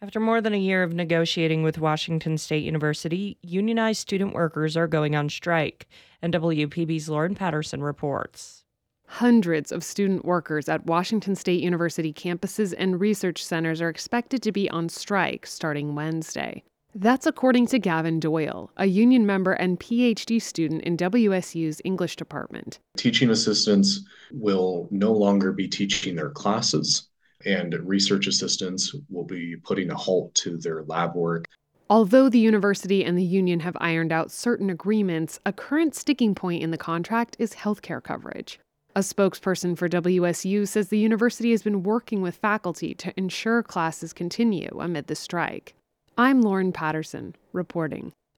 After more than a year of negotiating with Washington State University, unionized student workers are going on strike, and WPB's Lauren Patterson reports. Hundreds of student workers at Washington State University campuses and research centers are expected to be on strike starting Wednesday. That's according to Gavin Doyle, a union member and PhD student in WSU's English department. Teaching assistants will no longer be teaching their classes, and research assistants will be putting a halt to their lab work. Although the university and the union have ironed out certain agreements, a current sticking point in the contract is healthcare coverage. A spokesperson for WSU says the university has been working with faculty to ensure classes continue amid the strike. I'm Lauren Patterson, reporting.